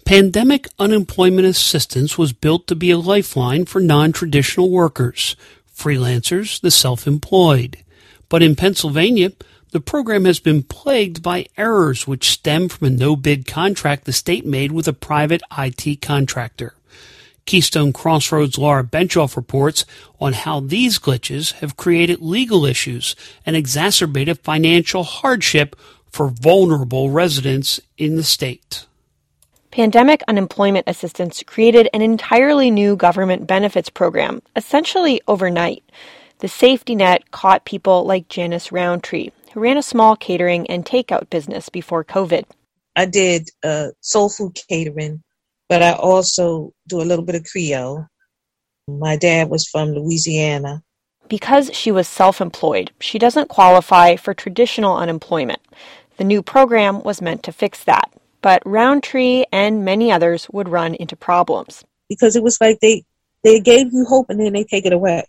Pandemic unemployment assistance was built to be a lifeline for non-traditional workers, freelancers, the self-employed. But in Pennsylvania, the program has been plagued by errors which stem from a no-bid contract the state made with a private IT contractor. Keystone Crossroads' Laura Benchoff reports on how these glitches have created legal issues and exacerbated financial hardship for vulnerable residents in the state. Pandemic unemployment assistance created an entirely new government benefits program, essentially overnight. The safety net caught people like Janice Roundtree, who ran a small catering and takeout business before COVID. I did soul food catering, but I also do a little bit of Creole. My dad was from Louisiana. Because she was self-employed, she doesn't qualify for traditional unemployment. The new program was meant to fix that. But Roundtree and many others would run into problems. Because it was like they gave you hope and then they take it away.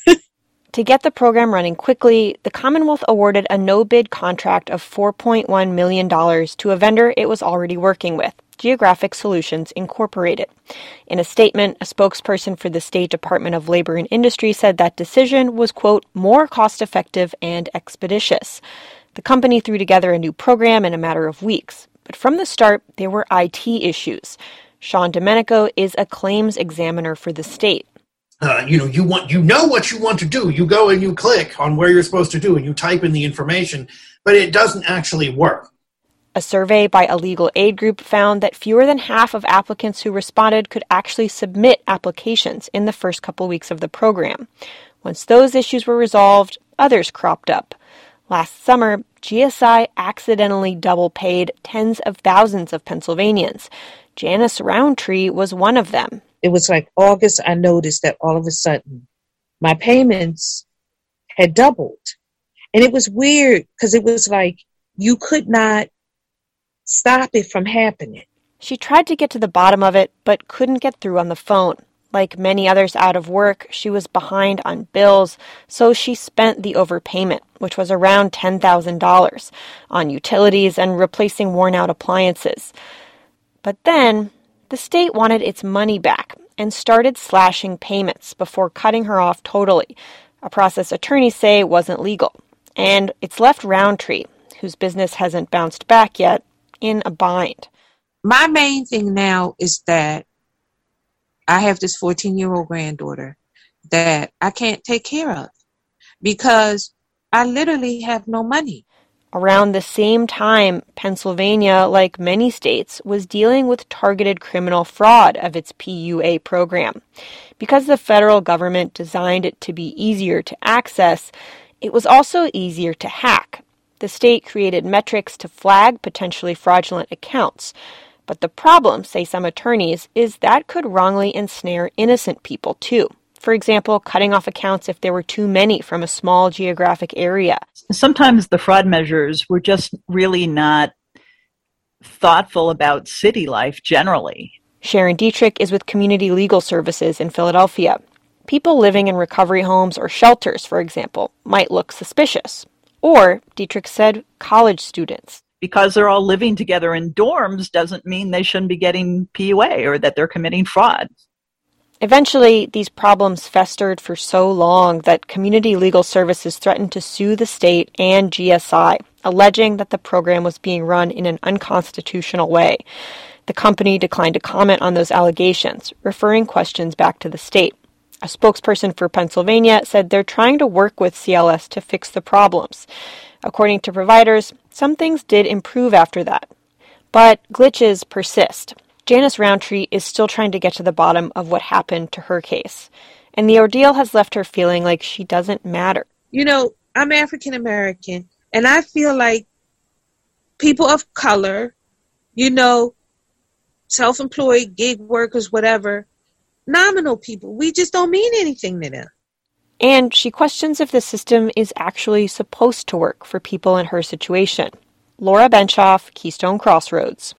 To get the program running quickly, the Commonwealth awarded a no-bid contract of $4.1 million to a vendor it was already working with, Geographic Solutions Incorporated. In a statement, a spokesperson for the State Department of Labor and Industry said that decision was, quote, more cost-effective and expeditious. The company threw together a new program in a matter of weeks. But from the start, there were IT issues. Sean Domenico is a claims examiner for the state. You know what you want to do. You go and you click on where you're supposed to do and you type in the information, but it doesn't actually work. A survey by a legal aid group found that fewer than half of applicants who responded could actually submit applications in the first couple weeks of the program. Once those issues were resolved, others cropped up. Last summer, GSI accidentally double-paid tens of thousands of Pennsylvanians. Janice Roundtree was one of them. It was like August, I noticed that all of a sudden my payments had doubled. And it was weird because it was like you could not stop it from happening. She tried to get to the bottom of it, but couldn't get through on the phone. Like many others out of work, she was behind on bills, so she spent the overpayment, which was around $10,000, on utilities and replacing worn-out appliances. But then, the state wanted its money back and started slashing payments before cutting her off totally, a process attorneys say wasn't legal. And it's left Roundtree, whose business hasn't bounced back yet, in a bind. My main thing now is that I have this 14-year-old granddaughter that I can't take care of because I literally have no money. Around the same time, Pennsylvania, like many states, was dealing with targeted criminal fraud of its PUA program. Because the federal government designed it to be easier to access, it was also easier to hack. The state created metrics to flag potentially fraudulent accounts. But the problem, say some attorneys, is that could wrongly ensnare innocent people, too. For example, cutting off accounts if there were too many from a small geographic area. Sometimes the fraud measures were just really not thoughtful about city life generally. Sharon Dietrich is with Community Legal Services in Philadelphia. People living in recovery homes or shelters, for example, might look suspicious. Or, Dietrich said, college students. Because they're all living together in dorms doesn't mean they shouldn't be getting PUA or that they're committing fraud. Eventually, these problems festered for so long that Community Legal Services threatened to sue the state and GSI, alleging that the program was being run in an unconstitutional way. The company declined to comment on those allegations, referring questions back to the state. A spokesperson for Pennsylvania said they're trying to work with CLS to fix the problems. According to providers, some things did improve after that. But glitches persist. Janice Roundtree is still trying to get to the bottom of what happened to her case. And the ordeal has left her feeling like she doesn't matter. You know, I'm African American, and I feel like people of color, you know, self-employed, gig workers, whatever, nominal people, we just don't mean anything to them. And she questions if the system is actually supposed to work for people in her situation. Laura Benchoff, Keystone Crossroads.